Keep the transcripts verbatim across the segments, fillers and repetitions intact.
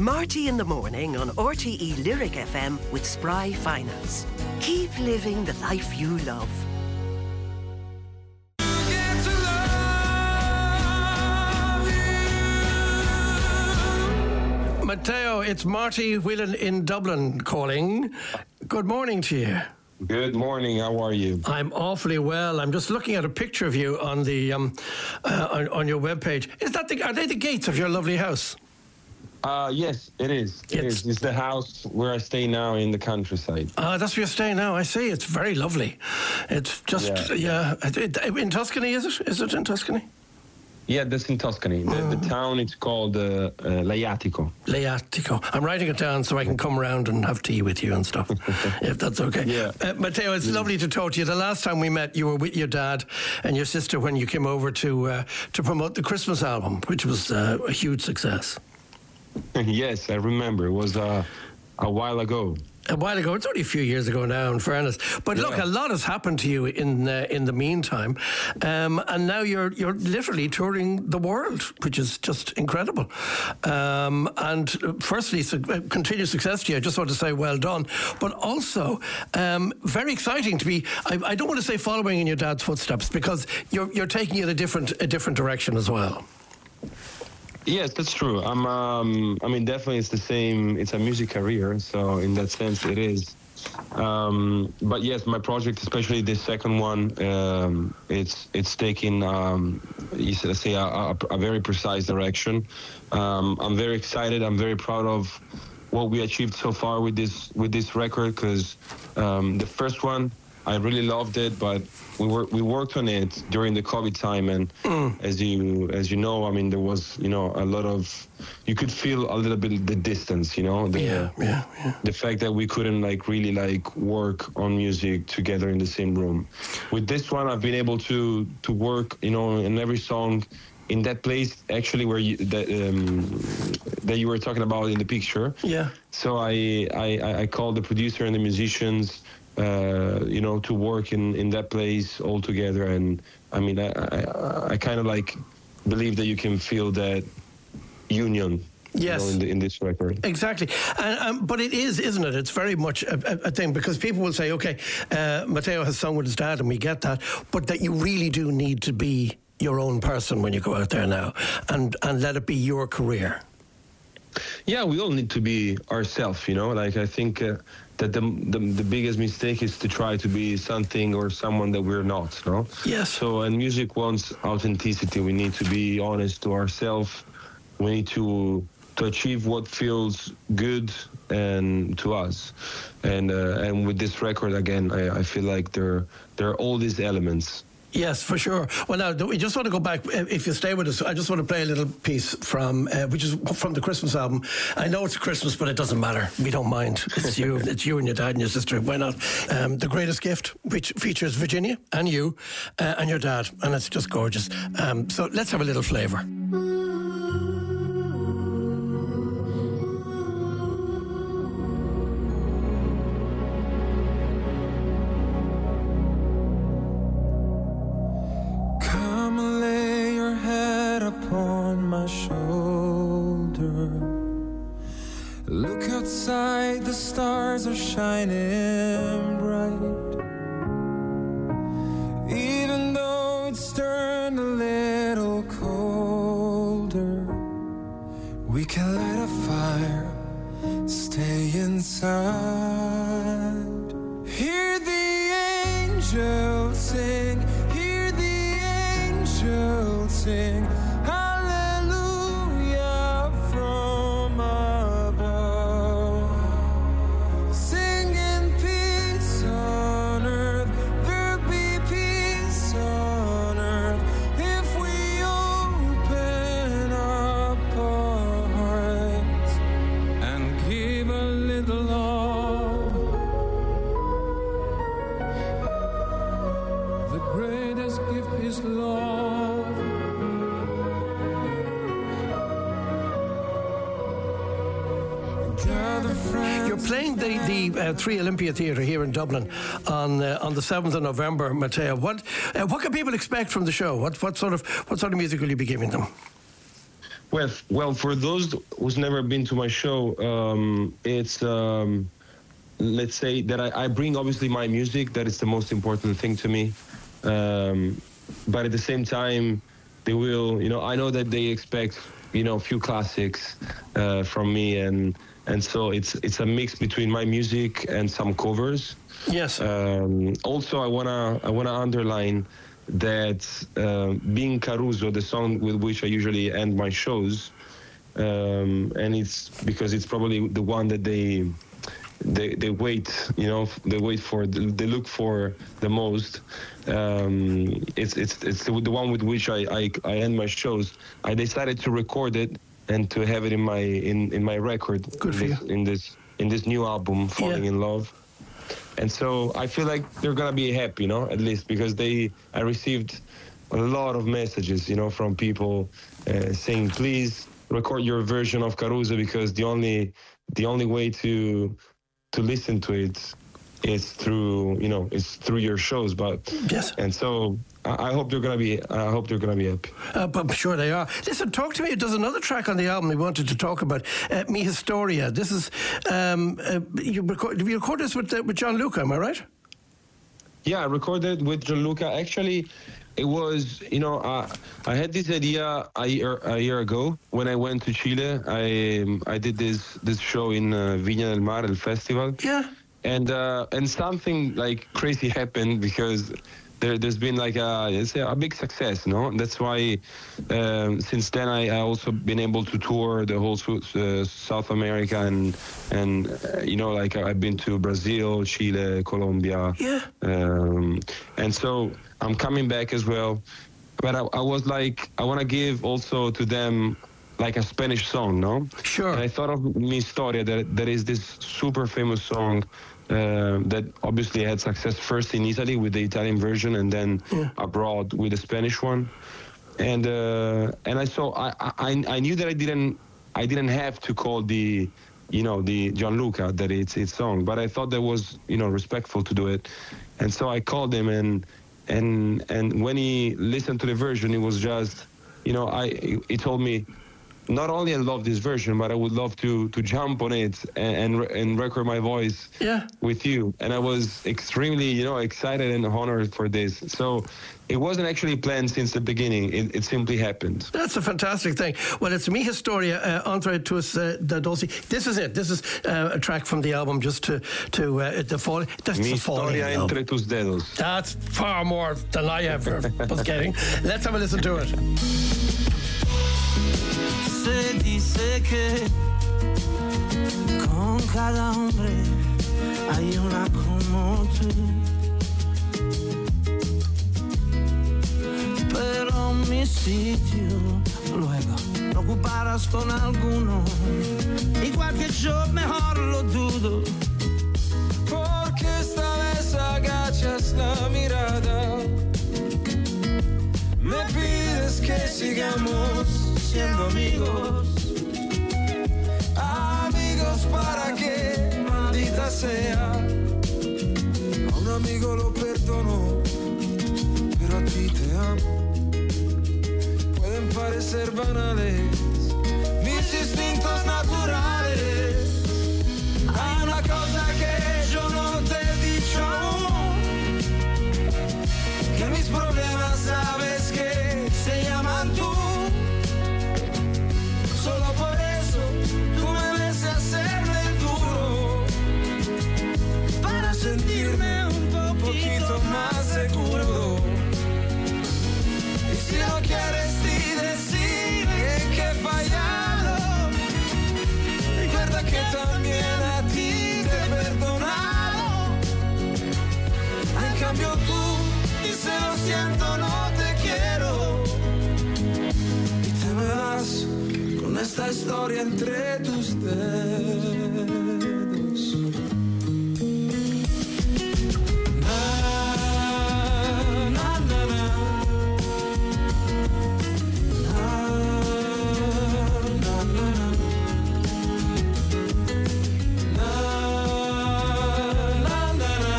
Marty in the morning on R T E Lyric F M with Spry Finance. Keep living the life you love. Matteo, it's Marty Whelan in Dublin calling. Good morning to you. Good morning. How are you? I'm awfully well. I'm just looking at a picture of you on the um, uh, on, on your webpage. Is that the, are they the gates of your lovely house? Uh, yes, it is. It It's- is. It's the house where I stay now in the countryside. Ah, that's where you're staying now. I see. It's very lovely. It's just yeah. Yeah. It, it, in Tuscany, is it? Is it in Tuscany? Yeah, that's in Tuscany. The, the town is called uh, uh, Laiatico. Laiatico. I'm writing it down so I can come around and have tea with you and stuff, if that's okay. Yeah. Uh, Matteo, it's lovely to talk to you. The last time we met, you were with your dad and your sister when you came over to uh, to promote the Christmas album, which was uh, a huge success. Yes, I remember. It was uh, a while ago. A while ago, it's only a few years ago now, in fairness. But look, Yeah. a lot has happened to you in uh, in the meantime, um, and now you're you're literally touring the world, which is just incredible. Um, and uh, firstly, su- uh, continued success to you. I just want to say well done, but also um, very exciting to be. I, I don't want to say following in your dad's footsteps because you're you're taking it a different a different direction as well. Yes, that's true. I'm. Um, I mean, definitely, it's the same. It's a music career, so in that sense, it is. Um, but yes, my project, especially this second one, um, it's it's taking, um, you should say, a, a, a very precise direction. Um, I'm very excited. I'm very proud of what we achieved so far with this with this record because um, the first one, I really loved it, but we were we worked on it during the COVID time, and Mm. as you as you know, I mean, there was you know a lot of you could feel a little bit the distance, you know, the, Yeah, yeah, yeah. the fact that we couldn't like really like work on music together in the same room. With this one, I've been able to to work, you know, in every song in that place actually where you that um, that you were talking about in the picture. Yeah. So I I I called the producer and the musicians. Uh, you know, to work in, in that place all together, and I mean, I I, I kind of like believe that you can feel that union. Yes. You know, in, the, in this record. Exactly, and, um, but it is, isn't it? It's very much a, a, a thing because people will say, "Okay, uh, Matteo has sung with his dad, and we get that," but that you really do need to be your own person when you go out there now, and and let it be your career. Yeah, we all need to be ourselves, you know. Like I think uh, that the, the the biggest mistake is to try to be something or someone that we're not, no? Yes. So, and music wants authenticity. We need to be honest to ourselves. We need to to achieve what feels good and to us. And uh, and with this record, again, I, I feel like there there are all these elements. Yes, for sure. Well, now we just want to go back. uh, If you stay with us, I just want to play a little piece from, uh, which is from the Christmas album. I know it's Christmas, but it doesn't matter. We don't mind. It's you. It's you and your dad and your sister. Why not? Um, the Greatest Gift, which features Virginia and you uh, and your dad, and it's just gorgeous. Um, so let's have a little flavour. Come and lay your head upon my shoulder. Look outside, the stars are shining bright. Even though it's turned a little colder, we can light a fire, stay inside. Hear the angels sing, hear the angels sing, hallelujah from above. Singing peace on earth, there'll be peace on earth if we open up our hearts and give a little love. The greatest gift is love. Gather friends. You're playing the the uh, Three Olympia Theatre here in Dublin on uh, on the seventh of November, Matteo. What uh, what can people expect from the show? What what sort of what sort of music will you be giving them? Well, f- well, for those who's never been to my show, um, it's um, let's say that I, I bring obviously my music. That is the most important thing to me. Um, but at the same time, they will, you know, I know that they expect, you know, a few classics uh, from me, and and so it's it's a mix between my music and some covers. Yes. Um, also, I wanna I wanna underline that uh, being Caruso, the song with which I usually end my shows, um, and it's because it's probably the one that they they they wait, you know, they wait for, they look for the most. Um, it's it's it's the, the one with which I, I I end my shows. I decided to record it and to have it in my in in my record. Good for in this, you. in this in this new album, Falling Yeah. in Love. And so I feel like they're gonna be happy, you know, at least because they, I received a lot of messages, you know, from people uh, saying, please record your version of Caruso, because the only, the only way to, to listen to it is through, you know, it's through your shows. But Yes. and so I, I hope they're gonna be, I hope they're gonna be happy. Uh, but I'm sure they are. Listen, talk to me. There's another track on the album we wanted to talk about, uh, Mi Historia. This is, um, uh, you, record, you recorded this with, uh, with John Luca, am I right? Yeah, I recorded with Gianluca. Actually, it was, you know, uh, I had this idea a year a year ago when I went to Chile. I um, I did this this show in uh, Viña del Mar, el festival, Yeah. and uh, and something like crazy happened because there, there's been like a, it's a, a big success, no? That's why um, since then I, I also been able to tour the whole Su- uh, South America, and and uh, you know, like I've been to Brazil, Chile, Colombia, Yeah. um, and so I'm coming back as well. But I, I was like, I want to give also to them like a Spanish song, no? Sure. And I thought of Mi Historia, that that is this super famous song uh, that obviously had success first in Italy with the Italian version, and then Yeah. abroad with the Spanish one. And uh, and I saw I, I I knew that I didn't I didn't have to call the, you know, the Gianluca that it's its song, but I thought that was, you know, respectful to do it, and so I called him, and and and when he listened to the version, it was just, you know, I he told me, not only I love this version, but I would love to to jump on it and and, and record my voice Yeah. with you. And I was extremely, you know, excited and honored for this. So it wasn't actually planned since the beginning. It, it simply happened. That's a fantastic thing. Well, it's Mi Historia, uh, Entre tus uh, da Dolci. This is it. This is uh, a track from the album just to, to uh, the fall. That's Mi the falling Historia in love. entre tus dedos. That's far more than I ever was getting. Let's have a listen to it. Se dice que con cada hombre hay una como tú, pero mi sitio luego lo ocuparás con alguno, igual que yo, mejor lo dudo. Porque esta vez agachas la mirada, me pides que sigamos siendo amigos, amigos para que, maldita sea. A un amigo lo perdono, pero a ti te amo. Pueden parecer banales mis instintos naturales. Hay una cosa que yo no te he dicho aún, que mis problemas sabes que se llaman tú. Solo por eso tú me ves hacerle el duro, para sentirme un poquito más seguro. Y si no quieres ni decir que he fallado, recuerda que también a ti te he perdonado. En cambio tú dices lo siento, no te quiero, y te me vas con esta historia entre tus dedos. Na, na, na, na. Na, na, na, na. Na, na, na, na.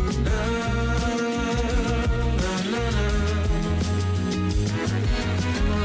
Na, na, na, na.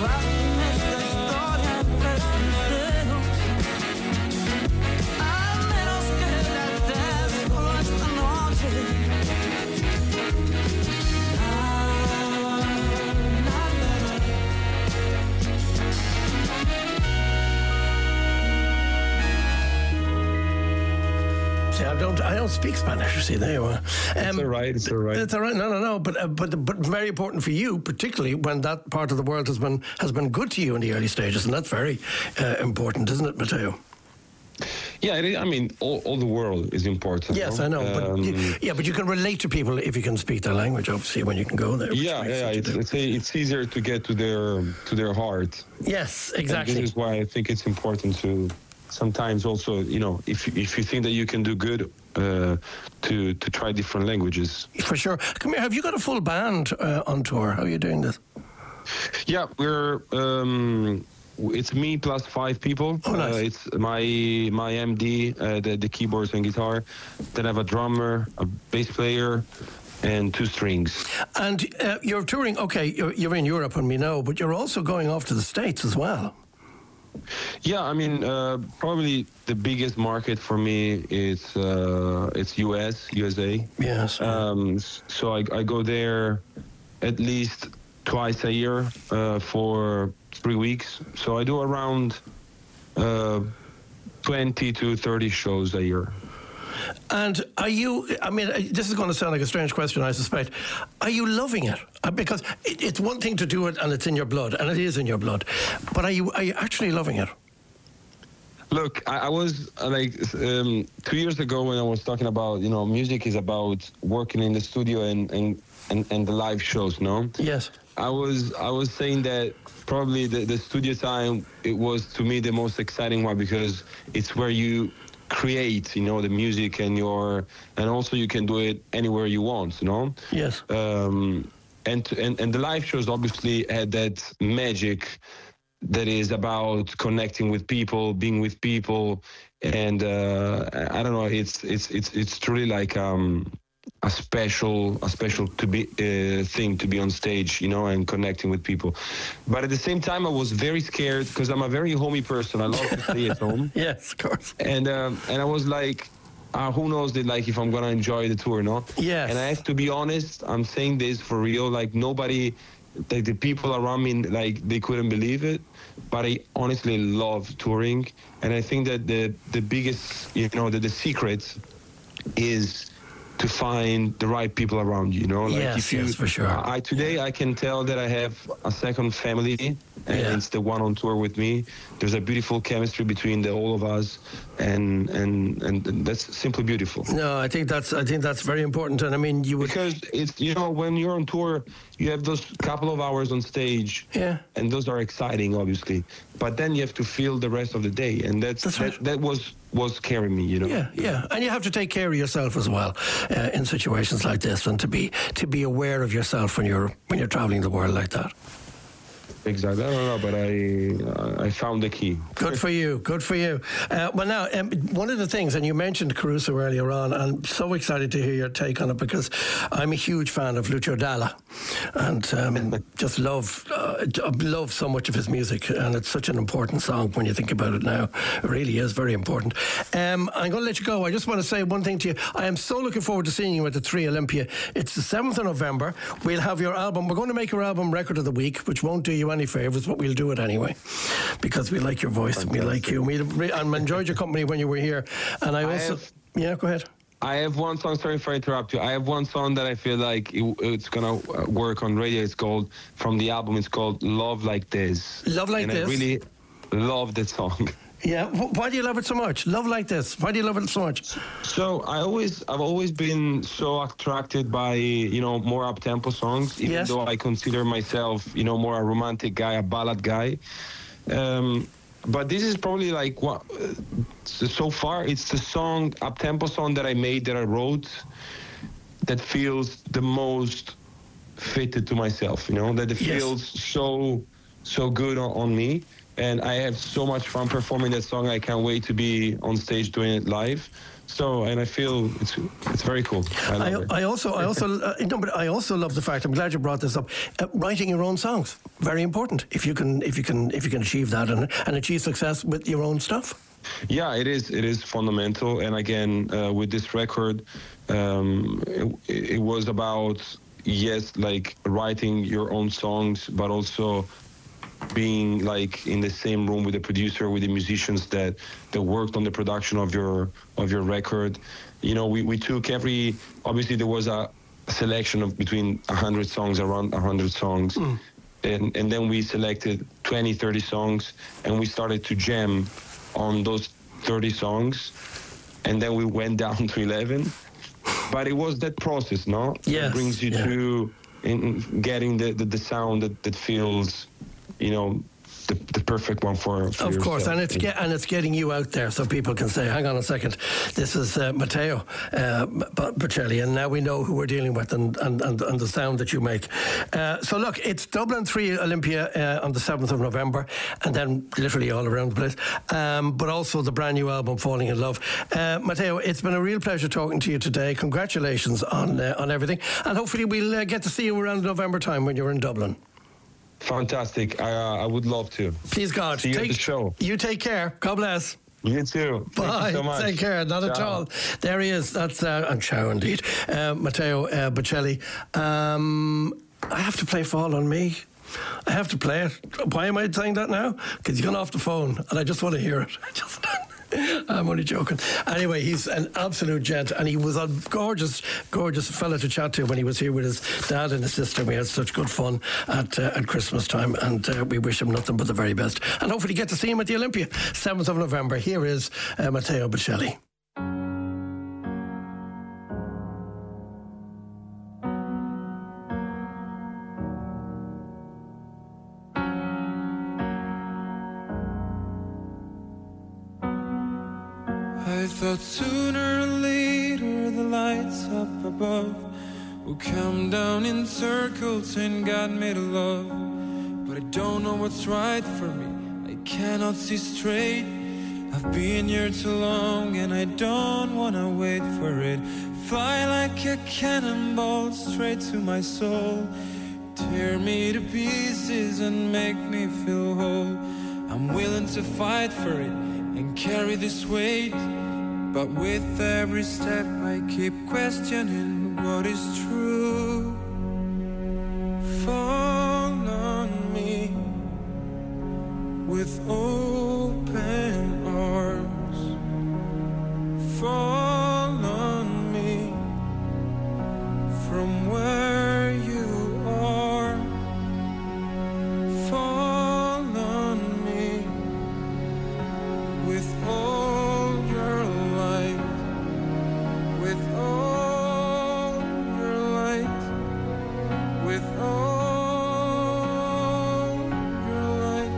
see, I don't, I don't speak Spanish. You see, there you are. Um, it's all right. It's all right. It's all right. No, no, no. But, uh, but, but very important for you, particularly when that part of the world has been has been good to you in the early stages, and that's very uh, important, isn't it, Matteo? Yeah, it is, I mean, all, all the world is important. Yes, no? I know. Um, but you, yeah, but you can relate to people if you can speak their language, obviously, when you can go there. Yeah, yeah. It's, it's, a, it's easier to get to their to their heart. Yes, exactly. And this is why I think it's important to sometimes also, you know, if if you think that you can do good, uh, to to try different languages. For sure. Come here. Have you got a full band uh, on tour? How are you doing this? Yeah, we're. Um, It's me plus five people. Oh, nice. Uh, it's my my M D, uh, the the keyboards and guitar. Then I have a drummer, a bass player, and two strings. And uh, you're touring. Okay, you're, you're in Europe, and we know, but you're also going off to the States as well. Yeah, I mean, uh, probably the biggest market for me is uh, it's U S, U S A. Yes. Um, so I, I go there at least twice a year uh, for three weeks. So I do around uh, twenty to thirty shows a year. And are you, I mean, this is going to sound like a strange question, I suspect. Are you loving it? Because it, it's one thing to do it and it's in your blood, and it is in your blood. But are you, are you actually loving it? Look, I, I was uh, like um, two years ago when I was talking about, you know, music is about working in the studio and, and, and, and the live shows, no? Yes. I was I was saying that probably the, the studio time, it was to me the most exciting one because it's where you create, you know, the music and your, and also you can do it anywhere you want, you know? Yes. Um, and, and, and the live shows obviously had that magic that is about connecting with people, being with people. And uh, I don't know, it's, it's, it's, it's truly like, um, a special, a special to be uh, thing to be on stage, you know, and connecting with people. But at the same time, I was very scared because I'm a very homey person. I love to stay at home. Yes, of course. And um, and I was like, uh, who knows, that, like, if I'm gonna enjoy the tour, no? Yes. And I have to be honest. I'm saying this for real. Like nobody, like the people around me, like they couldn't believe it. But I honestly love touring, and I think that the the biggest, you know, that the secret is to find the right people around you, you know? Like yes, if you, yes, for sure. I, today I can tell that I have a second family, and yeah. it's the one on tour with me. There's a beautiful chemistry between the all of us, and, and and that's simply beautiful. No, I think that's I think that's very important, and I mean you would because it's, you know, when you're on tour, you have those couple of hours on stage, yeah, and those are exciting, obviously. But then you have to feel the rest of the day, and that's, that's that, right. that was was carrying me, you know. Yeah, yeah, and you have to take care of yourself as well uh, in situations like this, and to be to be aware of yourself when you're when you're traveling the world like that. Exactly. I don't know, but I uh, I found the key. Good for you. Good for you. Uh, well, now, um, one of the things, and you mentioned Caruso earlier on, I'm so excited to hear your take on it because I'm a huge fan of Lucio Dalla, and um, just love uh, love so much of his music, and it's such an important song when you think about it now. It really is very important. Um, I'm going to let you go. I just want to say one thing to you. I am so looking forward to seeing you at the Three Olympia. It's the seventh of November. We'll have your album. We're going to make your album Record of the Week, which won't do you any favours, but we'll do it anyway because we like your voice. Fantastic. And we like you. We re- and enjoyed your company when you were here. And I also, I have, yeah, go ahead. I have one song. Sorry if I interrupt you. I have one song that I feel like it, it's gonna work on radio. It's called, from the album, it's called "Love Like This." Love Like and This. I really love that song. Yeah, why do you love it so much? Love Like This. Why do you love it so much? So I always, I've always been so attracted by, you know, more up-tempo songs, even yes. though I consider myself, you know, more a romantic guy, a ballad guy. Um, but this is probably like what, so far it's the song, up-tempo song that I made, that I wrote, that feels the most fitted to myself, you know, that it yes. feels so, so good on, on me. And I have so much fun performing that song. I can't wait to be on stage doing it live. So, and I feel it's it's very cool. I, love I, it. I also, I also, uh, no, but I also love the fact. I'm glad you brought this up. Uh, writing your own songs, very important. If you can, if you can, if you can achieve that and and achieve success with your own stuff. Yeah, it is. It is fundamental. And again, uh, with this record, um, it, it was about, yes, like writing your own songs, but also being like in the same room with the producer, with the musicians that that worked on the production of your of your record. You know, we, we took every, obviously there was a selection of between one hundred songs, around one hundred songs. Mm. And, and then we selected twenty, thirty songs, and we started to jam on those thirty songs. And then we went down to eleven. But it was that process, no? Yes. It brings you yeah. to in getting the, the, the sound that, that feels, you know, the, the perfect one for, for of yourself. course, and it's get, and it's getting you out there so people can say, hang on a second, this is uh, Matteo uh, Bocelli, and now we know who we're dealing with and, and, and, and the sound that you make. Uh, so look, it's Dublin three Olympia uh, on the seventh of November, and then literally all around the place, um, but also the brand new album, Falling in Love. Uh, Matteo, it's been a real pleasure talking to you today. Congratulations on, uh, on everything, and hopefully we'll uh, get to see you around November time when you're in Dublin. Fantastic. I, uh, I would love to. Please, God. See you take, at the show. You take care. God bless. You too. Bye. Thank you so much. Take care. Not ciao. At all. There he is. That's, uh, and ciao indeed. Uh, Matteo uh, Bocelli. Um, I have to play Fall on Me. I have to play it. Why am I saying that now? Because he's gone off the phone and I just want to hear it. I just... I'm only joking. Anyway, he's an absolute gent, and he was a gorgeous, gorgeous fella to chat to when he was here with his dad and his sister. We had such good fun at uh, at Christmas time, and uh, we wish him nothing but the very best. And hopefully get to see him at the Olympia, seventh of November. Here is uh, Matteo Bocelli. I thought sooner or later the lights up above will come down in circles and guide me to love. But I don't know what's right for me, I cannot see straight. I've been here too long and I don't wanna wait for it. Fly like a cannonball straight to my soul. Tear me to pieces and make me feel whole. I'm willing to fight for it and carry this weight. But with every step I keep questioning what is true. Fall on me with open arms. Fall on me from where you are. Fall on me with all your light, with all your light, with all your light.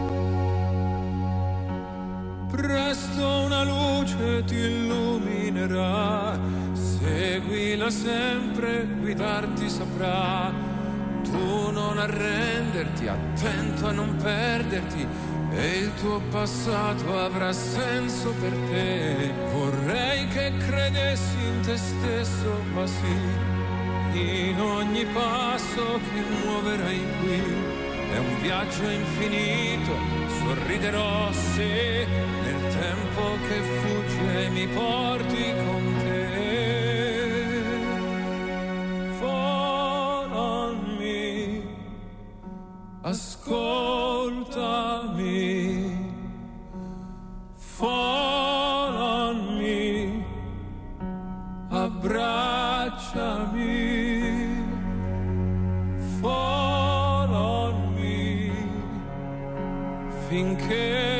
Presto una luce ti illuminerà, seguila sempre, guidarti saprà. Tu non arrenderti, attento a non perderti, e il tuo passato avrà senso per te. Vorrei che credessi in te stesso, ma sì, in ogni passo che muoverai qui è un viaggio infinito, sorriderò se nel tempo che fugge mi porti con te. Fall on me, ascoltami. Fall on me, abbracciami. Fall on me, finché